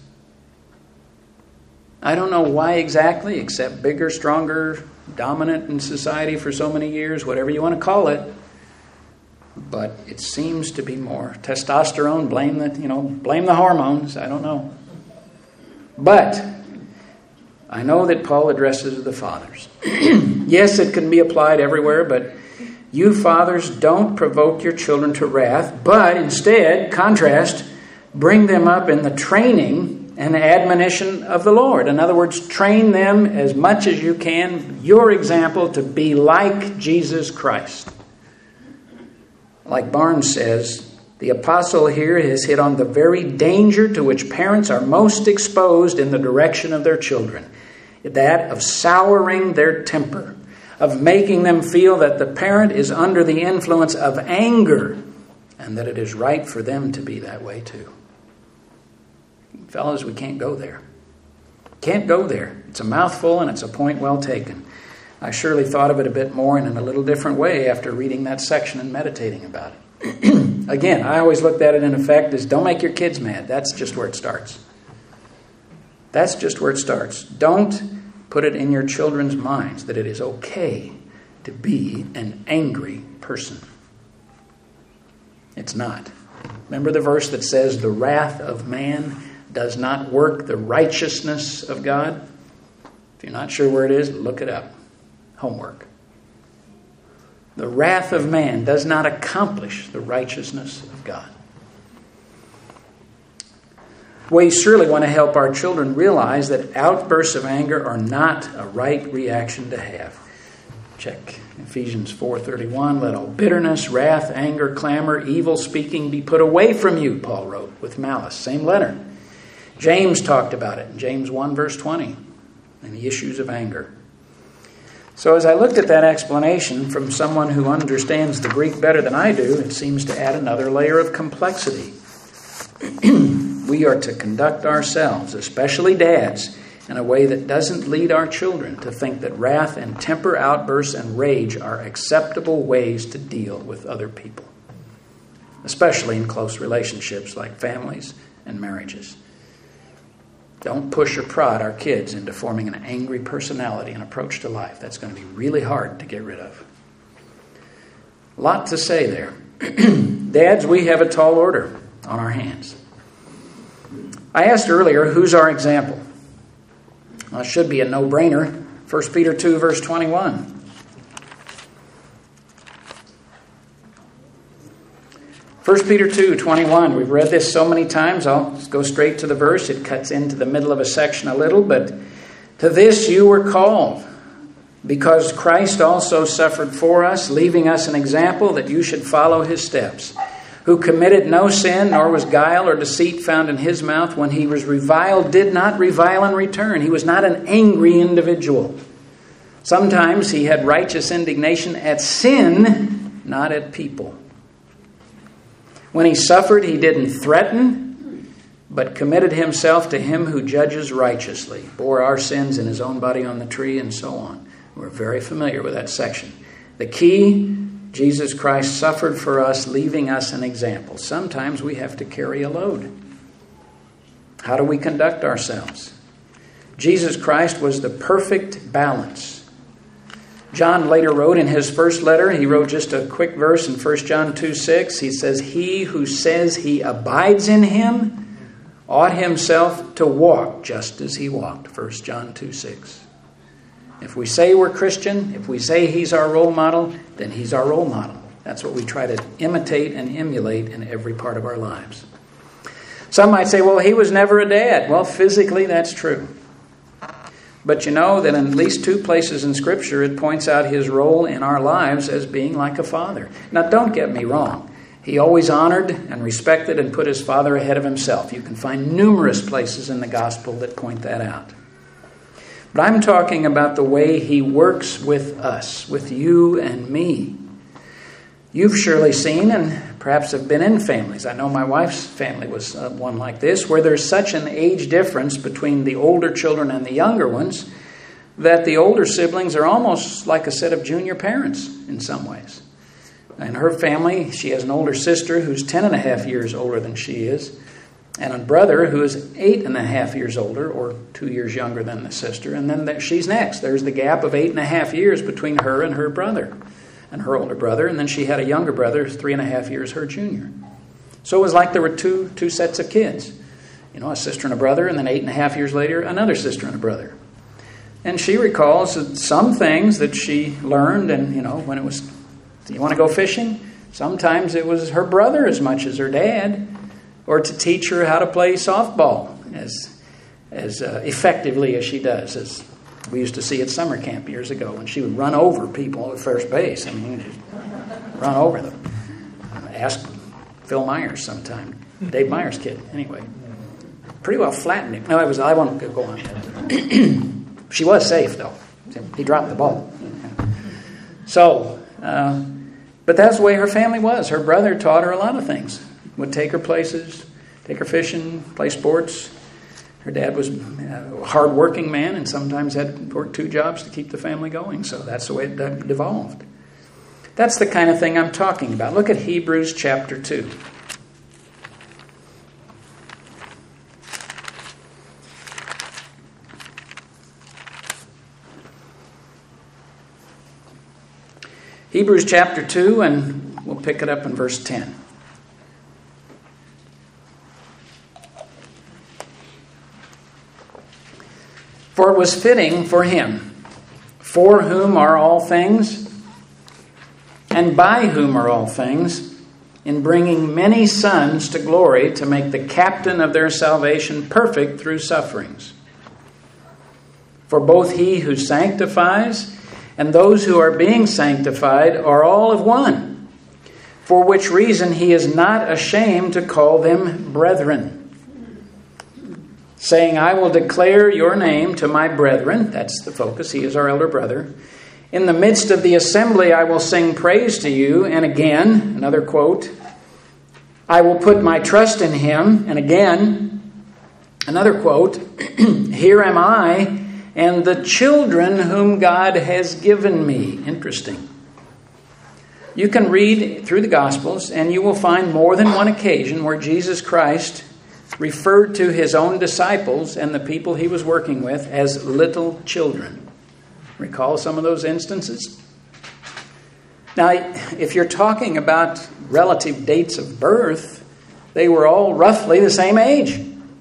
I don't know why exactly, except bigger, stronger, dominant in society for so many years, whatever you want to call it. But it seems to be more. Testosterone, blame the, you know, blame the hormones. I don't know. But I know that Paul addresses the fathers. Yes, it can be applied everywhere, but you fathers don't provoke your children to wrath, but instead, contrast, bring them up in the training and admonition of the Lord. In other words, train them as much as you can, your example, to be like Jesus Christ. Like Barnes says, the apostle here has hit on the very danger to which parents are most exposed in the direction of their children. That of souring their temper, of making them feel that the parent is under the influence of anger and that it is right for them to be that way too. Fellas, we can't go there. Can't go there. It's a mouthful and it's a point well taken. I surely thought of it a bit more and in a little different way after reading that section and meditating about it. Again, I always looked at it in effect as don't make your kids mad. That's just where it starts. That's just where it starts. Don't put it in your children's minds that it is okay to be an angry person. It's not. Remember the verse that says the wrath of man does not work the righteousness of God? If you're not sure where it is, look it up. Homework. The wrath of man does not accomplish the righteousness of God. We surely want to help our children realize that outbursts of anger are not a right reaction to have. Check Ephesians four thirty-one. Let all bitterness, wrath, anger, clamor, evil speaking be put away from you, Paul wrote, with malice. Same letter. James talked about it in James one verse twenty and the issues of anger. So as I looked at that explanation from someone who understands the Greek better than I do, it seems to add another layer of complexity. We are to conduct ourselves, especially dads, in a way that doesn't lead our children to think that wrath and temper outbursts and rage are acceptable ways to deal with other people, especially in close relationships like families and marriages. Don't push or prod our kids into forming an angry personality and approach to life. That's going to be really hard to get rid of. A lot to say there. Dads, we have a tall order on our hands. I asked earlier, who's our example? Well, it should be a no-brainer. First Peter two, verse twenty-one. First Peter two, twenty-one. We've read this so many times, I'll just go straight to the verse. It cuts into the middle of a section a little, but to this you were called, because Christ also suffered for us, leaving us an example that you should follow his steps, who committed no sin, nor was guile or deceit found in his mouth. When he was reviled, did not revile in return. He was not an angry individual. Sometimes he had righteous indignation at sin, not at people. When he suffered, he didn't threaten, but committed himself to him who judges righteously, bore our sins in his own body on the tree, and so on. We're very familiar with that section. The key, Jesus Christ suffered for us, leaving us an example. Sometimes we have to carry a load. How do we conduct ourselves? Jesus Christ was the perfect balance. John later wrote in his first letter, he wrote just a quick verse in First John two six. He says, he who says he abides in him ought himself to walk just as he walked. First John two six. If we say we're Christian, if we say he's our role model, then he's our role model. That's what we try to imitate and emulate in every part of our lives. Some might say, well, he was never a dad. Well, physically, that's true. But you know that in at least two places in Scripture it points out his role in our lives as being like a father. Now don't get me wrong. He always honored and respected and put his Father ahead of himself. You can find numerous places in the gospel that point that out. But I'm talking about the way he works with us, with you and me. You've surely seen and perhaps have been in families. I know my wife's family was uh, one like this, where there's such an age difference between the older children and the younger ones that the older siblings are almost like a set of junior parents in some ways. In her family, she has an older sister who's ten and a half years older than she is, and a brother who is eight and a half years older, or two years younger than the sister, and then she's next. There's the gap of eight and a half years between her and her brother. And her older brother, and then she had a younger brother, three and a half years her junior. So it was like there were two two sets of kids. You know, a sister and a brother, and then eight and a half years later, another sister and a brother. And she recalls that some things that she learned, and, you know, when it was, you want to go fishing? Sometimes it was her brother as much as her dad, or to teach her how to play softball as, as uh, effectively as she does, as we used to see at summer camp years ago when she would run over people at first base. I mean, just run over them. Ask Phil Myers sometime. Dave Myers' kid, anyway. Pretty well flattened him. No, it was, I won't go on. She was safe, though. He dropped the ball. So, uh, but that's the way her family was. Her brother taught her a lot of things. Would take her places, take her fishing, play sports. Her dad was a hard-working man and sometimes had to work two jobs to keep the family going. So that's the way it devolved. That's the kind of thing I'm talking about. Look at Hebrews chapter two. Hebrews chapter two, and we'll pick it up in verse ten. For it was fitting for him, for whom are all things, and by whom are all things, in bringing many sons to glory, to make the captain of their salvation perfect through sufferings. For both he who sanctifies and those who are being sanctified are all of one, for which reason he is not ashamed to call them brethren, saying, I will declare your name to my brethren. That's the focus. He is our elder brother. In the midst of the assembly, I will sing praise to you. And again, another quote, I will put my trust in him. And again, another quote, here am I and the children whom God has given me. Interesting. You can read through the Gospels and you will find more than one occasion where Jesus Christ referred to his own disciples and the people he was working with as little children. Recall some of those instances? Now, if you're talking about relative dates of birth, they were all roughly the same age.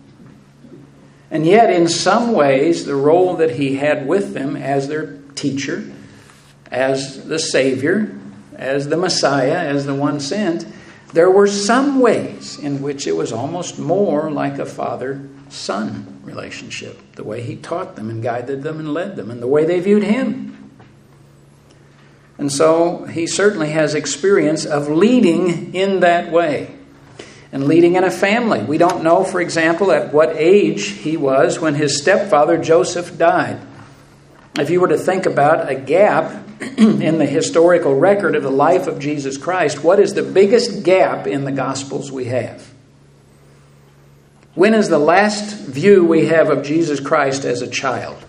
And yet, in some ways, the role that he had with them as their teacher, as the Savior, as the Messiah, as the one sent, there were some ways in which it was almost more like a father-son relationship. The way he taught them and guided them and led them, and the way they viewed him. And so he certainly has experience of leading in that way. And leading in a family. We don't know, for example, at what age he was when his stepfather Joseph died. If you were to think about a gap in the historical record of the life of Jesus Christ, what is the biggest gap in the Gospels we have? When is the last view we have of Jesus Christ as a child?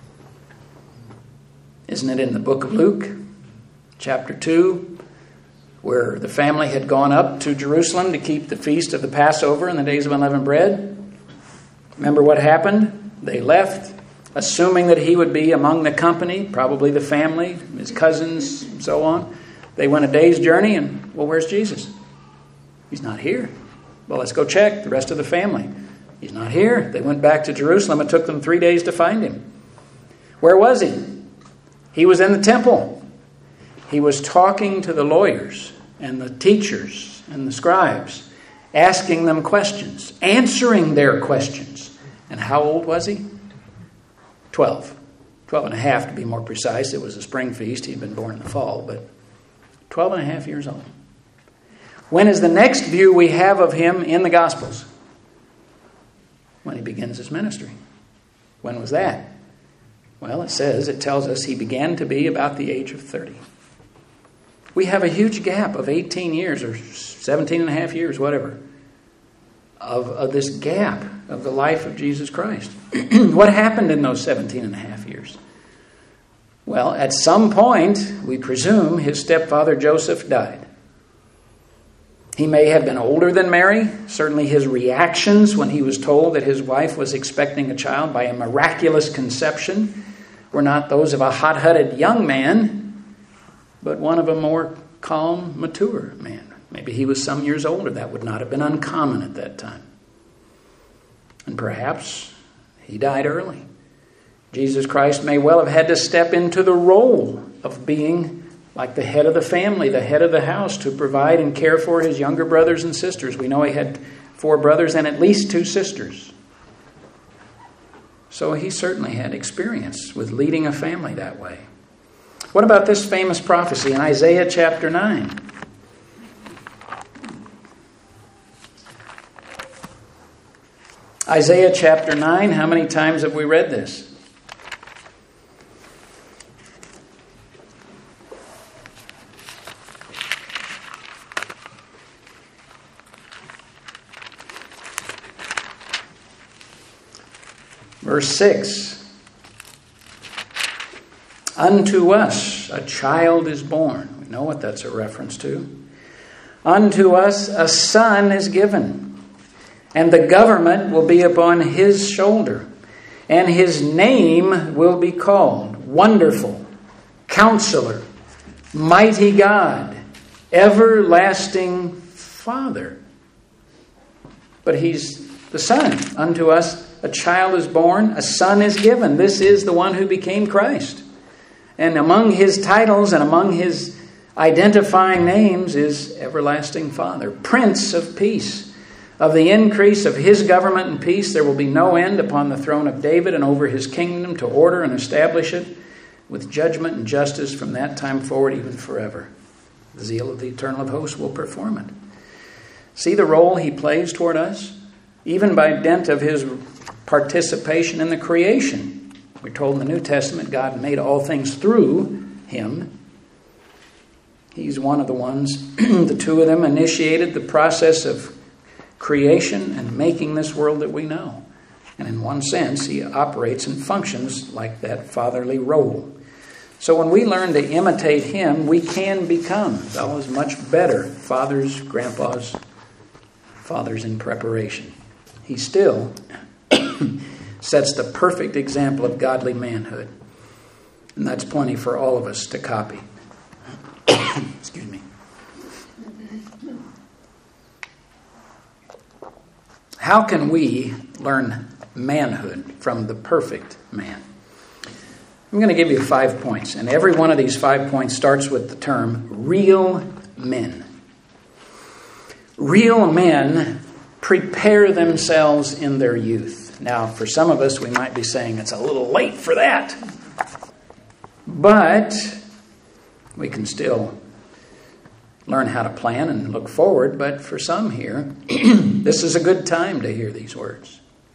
Isn't it in the book of Luke, chapter two, where the family had gone up to Jerusalem to keep the feast of the Passover in the days of unleavened bread? Remember what happened? They left, assuming that he would be among the company, probably the family, his cousins, and so on. They went a day's journey and, well, where's Jesus? He's not here. Well, let's go check the rest of the family. He's not here. They went back to Jerusalem. It took them three days to find him. Where was he? He was in the temple. He was talking to the lawyers and the teachers and the scribes, asking them questions, answering their questions. And how old was he? Twelve. twelve and a half to be more precise. It was a spring feast. He'd been born in the fall, but twelve and a half years old. When is the next view we have of him in the Gospels? When he begins his ministry. When was that? Well, it says, it tells us he began to be about the age of thirty. We have a huge gap of eighteen years or seventeen and a half years, whatever, of, of this gap of the life of Jesus Christ. What happened in those seventeen and a half years? Well, at some point, we presume his stepfather Joseph died. He may have been older than Mary. Certainly his reactions when he was told that his wife was expecting a child by a miraculous conception were not those of a hot-headed young man, but one of a more calm, mature man. Maybe he was some years older. That would not have been uncommon at that time. And perhaps he died early. Jesus Christ may well have had to step into the role of being like the head of the family, the head of the house, to provide and care for his younger brothers and sisters. We know he had four brothers and at least two sisters. So he certainly had experience with leading a family that way. What about this famous prophecy in Isaiah chapter nine? Isaiah chapter nine, how many times have we read this? Verse six, unto us a child is born. We know what that's a reference to. Unto us a son is given, and the government will be upon his shoulder, and his name will be called Wonderful, Counselor, Mighty God, Everlasting Father. But he's the Son. Unto us a child is born, a son is given. This is the one who became Christ. And among his titles and among his identifying names is Everlasting Father, Prince of Peace. Of the increase of his government and peace, there will be no end upon the throne of David and over his kingdom, to order and establish it with judgment and justice from that time forward, even forever. The zeal of the eternal of hosts will perform it. See the role he plays toward us? Even by dint of his participation in the creation. We're told in the New Testament God made all things through him. He's one of the ones, the two of them initiated the process of creation and making this world that we know. And in one sense, he operates and functions like that fatherly role. So when we learn to imitate him, we can become fellows much better fathers, grandpas, fathers in preparation. He still sets the perfect example of godly manhood. And that's plenty for all of us to copy. Excuse me. How can we learn manhood from the perfect man? I'm going to give you five points. And every one of these five points starts with the term real men. Real men prepare themselves in their youth. Now, for some of us, we might be saying it's a little late for that. But we can still learn how to plan and look forward. But for some here, this is a good time to hear these words.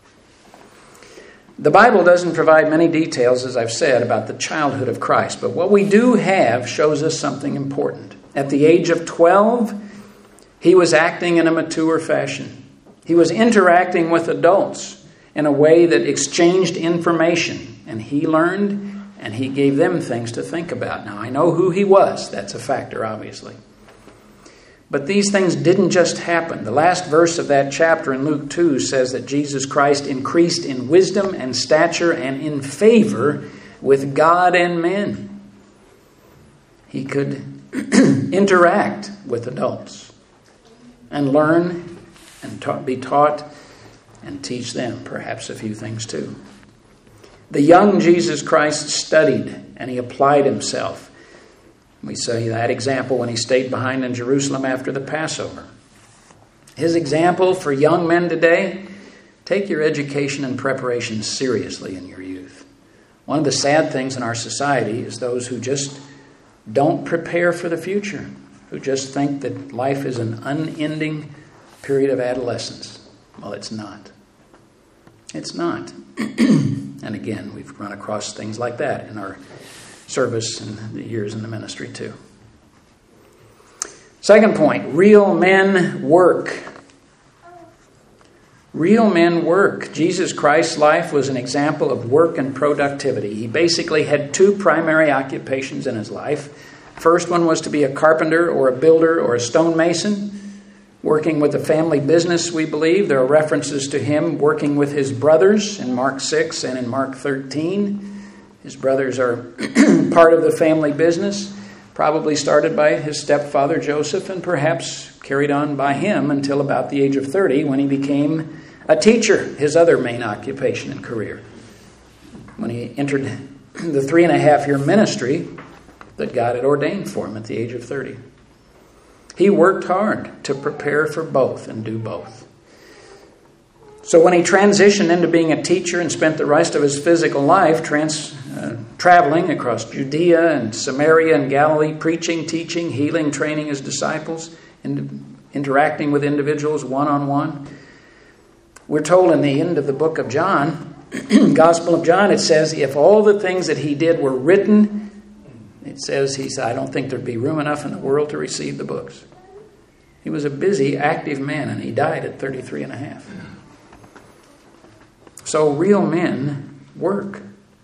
The Bible doesn't provide many details, as I've said, about the childhood of Christ. But what we do have shows us something important. At the age of twelve, he was acting in a mature fashion. He was interacting with adults in a way that exchanged information. And he learned, and he gave them things to think about. Now, I know who he was. That's a factor, obviously. But these things didn't just happen. The last verse of that chapter in Luke two says that Jesus Christ increased in wisdom and stature and in favor with God and men. He could interact with adults and learn and ta- be taught and teach them perhaps a few things too. The young Jesus Christ studied and he applied himself. We see that example when he stayed behind in Jerusalem after the Passover. His example for young men today: take your education and preparation seriously in your youth. One of the sad things in our society is those who just don't prepare for the future, who just think that life is an unending period of adolescence. Well, it's not. It's not. And again, we've run across things like that in our service and the years in the ministry too. Second point, real men work. Real men work. Jesus Christ's life was an example of work and productivity. He basically had two primary occupations in his life. First one was to be a carpenter or a builder or a stonemason, working with the family business, we believe. There are references to him working with his brothers in Mark six and in Mark thirteen. His brothers are part of the family business, probably started by his stepfather Joseph and perhaps carried on by him until about the age of thirty when he became a teacher, his other main occupation and career. When he entered the three and a half year ministry that God had ordained for him at the age of thirty. He worked hard to prepare for both and do both. So when he transitioned into being a teacher and spent the rest of his physical life trans, uh, traveling across Judea and Samaria and Galilee, preaching, teaching, healing, training his disciples, and interacting with individuals one-on-one, we're told in the end of the book of John, Gospel of John, it says, if all the things that he did were written, it says, he said, I don't think there'd be room enough in the world to receive the books. He was a busy, active man, and he died at thirty-three and a half. So real men work.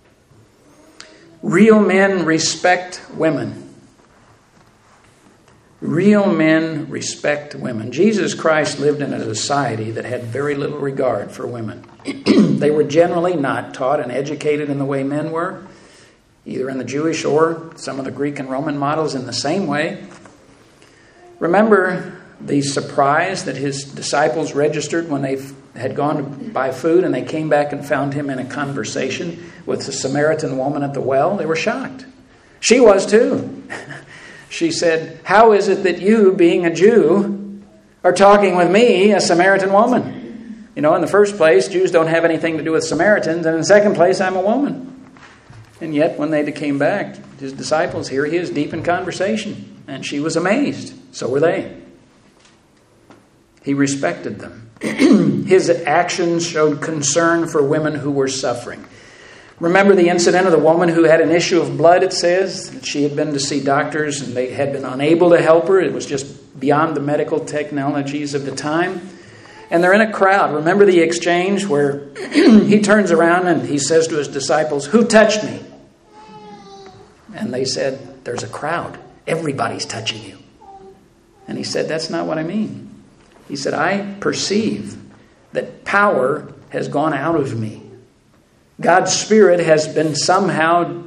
Real men respect women. Real men respect women. Jesus Christ lived in a society that had very little regard for women. They were generally not taught and educated in the way men were, either in the Jewish or some of the Greek and Roman models in the same way. Remember the surprise that his disciples registered when they had gone to buy food and they came back and found him in a conversation with the Samaritan woman at the well? They were shocked. She was too. She said, how is it that you, being a Jew, are talking with me, a Samaritan woman? You know, in the first place, Jews don't have anything to do with Samaritans, and in the second place, I'm a woman. And yet, when they came back, his disciples, here he is deep in conversation. And she was amazed. So were they. He respected them. His actions showed concern for women who were suffering. Remember the incident of the woman who had an issue of blood, it says? That she had been to see doctors and they had been unable to help her. It was just beyond the medical technologies of the time. And they're in a crowd. Remember the exchange where he turns around and he says to his disciples, who touched me? And they said, there's a crowd. Everybody's touching you. And he said, that's not what I mean. He said, I perceive that power has gone out of me. God's Spirit has been somehow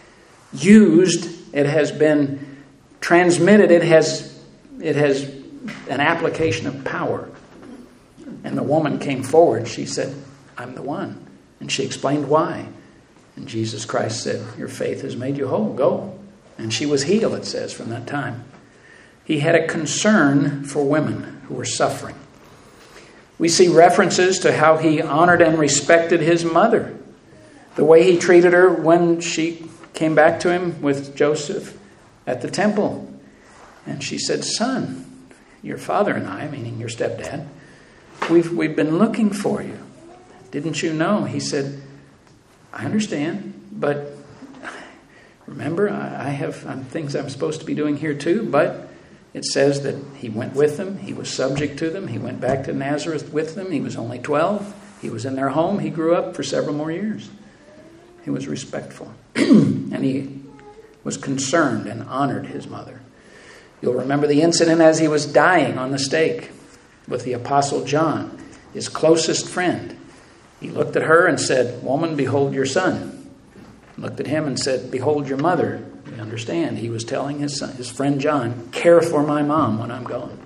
used. It has been transmitted. It has, it has an application of power. And the woman came forward. She said, I'm the one. And she explained why. And Jesus Christ said, your faith has made you whole. Go. And she was healed, it says, from that time. He had a concern for women who were suffering. We see references to how he honored and respected his mother. The way he treated her when she came back to him with Joseph at the temple. And she said, son, your father and I, meaning your stepdad, we've, we've been looking for you. Didn't you know? He said, I understand, but remember, I have things I'm supposed to be doing here too, but it says that he went with them. He was subject to them. He went back to Nazareth with them. He was only twelve. He was in their home. He grew up for several more years. He was respectful. And he was concerned and honored his mother. You'll remember the incident as he was dying on the stake with the Apostle John, his closest friend. He looked at her and said, woman, behold your son. Looked at him and said, behold your mother. We understand. He was telling his son, his friend John, care for my mom when I'm gone.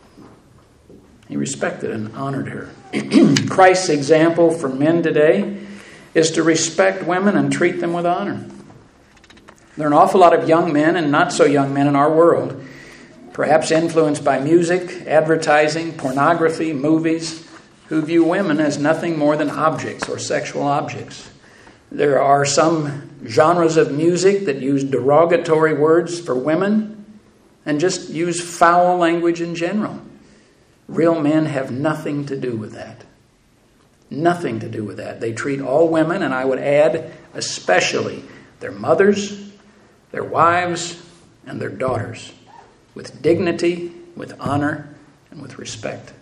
He respected and honored her. Christ's example for men today is to respect women and treat them with honor. There are an awful lot of young men and not so young men in our world, perhaps influenced by music, advertising, pornography, movies, who view women as nothing more than objects or sexual objects. There are some genres of music that use derogatory words for women and just use foul language in general. Real men have nothing to do with that. Nothing to do with that. They treat all women, and I would add especially their mothers, their wives, and their daughters with dignity, with honor, and with respect.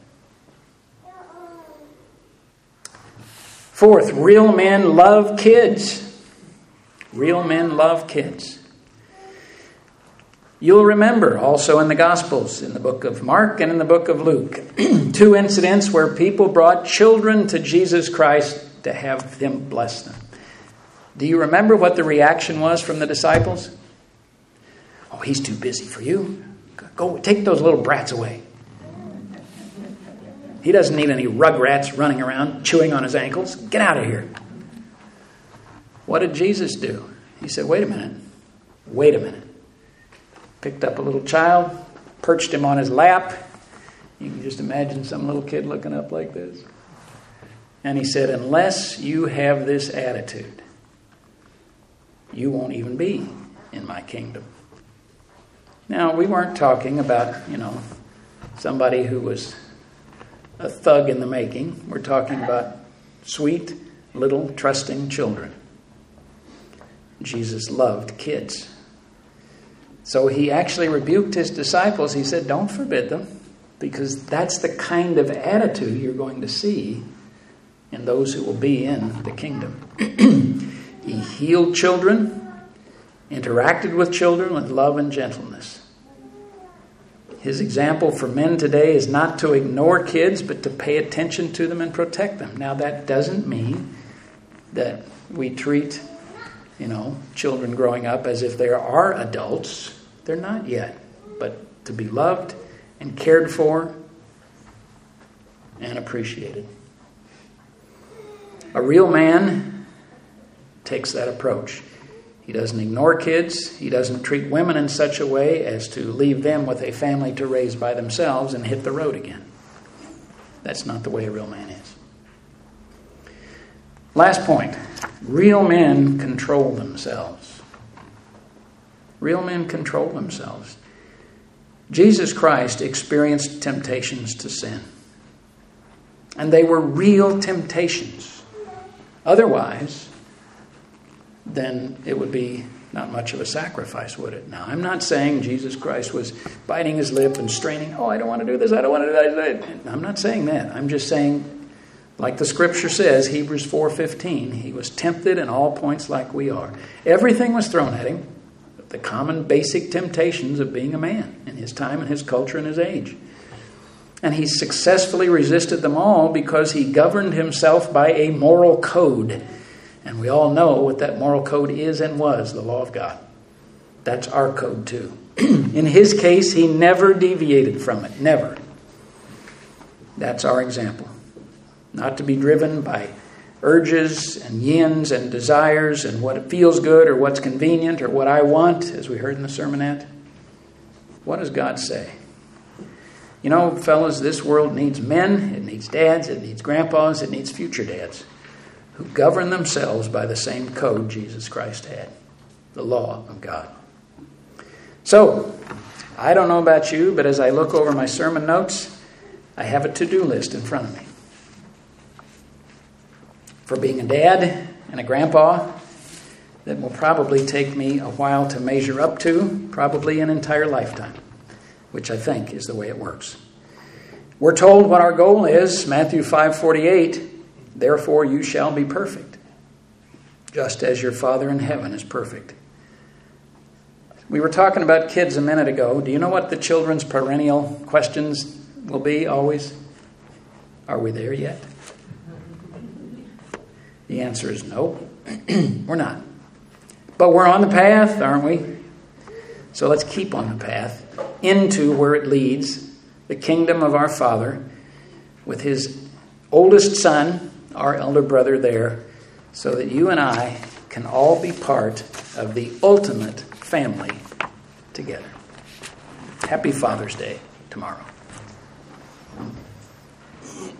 Fourth, real men love kids. Real men love kids. You'll remember also in the Gospels, in the book of Mark and in the book of Luke, two incidents where people brought children to Jesus Christ to have him bless them. Do you remember what the reaction was from the disciples? Oh, he's too busy for you. Go take those little brats away. He doesn't need any rugrats running around chewing on his ankles. Get out of here. What did Jesus do? He said, wait a minute. Wait a minute. Picked up a little child, perched him on his lap. You can just imagine some little kid looking up like this. And he said, unless you have this attitude, you won't even be in my kingdom. Now, we weren't talking about, you know, somebody who was a thug in the making. We're talking about sweet, little, trusting children. Jesus loved kids. So he actually rebuked his disciples. He said, don't forbid them, because that's the kind of attitude you're going to see in those who will be in the kingdom. He healed children, interacted with children with love and gentleness. His example for men today is not to ignore kids, but to pay attention to them and protect them. Now, that doesn't mean that we treat, you know, children growing up as if they are adults. They're not yet. But to be loved and cared for and appreciated. A real man takes that approach. He doesn't ignore kids. He doesn't treat women in such a way as to leave them with a family to raise by themselves and hit the road again. That's not the way a real man is. Last point. Real men control themselves. Real men control themselves. Jesus Christ experienced temptations to sin. And they were real temptations. Otherwise, then it would be not much of a sacrifice, would it? Now, I'm not saying Jesus Christ was biting his lip and straining, oh, I don't want to do this, I don't want to do that. I'm not saying that. I'm just saying, like the scripture says, Hebrews four fifteen, he was tempted in all points like we are. Everything was thrown at him, the common basic temptations of being a man in his time and his culture and his age. And he successfully resisted them all because he governed himself by a moral code. And we all know what that moral code is and was, the law of God. That's our code too. In his case, he never deviated from it. Never. That's our example. Not to be driven by urges and yins and desires and what feels good or what's convenient or what I want, as we heard in the sermonette. What does God say? You know, fellas, this world needs men, it needs dads, it needs grandpas, it needs future dads who govern themselves by the same code Jesus Christ had, the law of God. So, I don't know about you, but as I look over my sermon notes, I have a to-do list in front of me. For being a dad and a grandpa that will probably take me a while to measure up to, probably an entire lifetime, which I think is the way it works. We're told what our goal is, Matthew five forty-eight, therefore you shall be perfect, just as your Father in heaven is perfect. We were talking about kids a minute ago. Do you know what the children's perennial questions will be always? Are we there yet? The answer is no. We're not. But we're on the path, aren't we? So let's keep on the path into where it leads, the kingdom of our Father, with his oldest son, our elder brother there, so that you and I can all be part of the ultimate family together. Happy Father's Day tomorrow.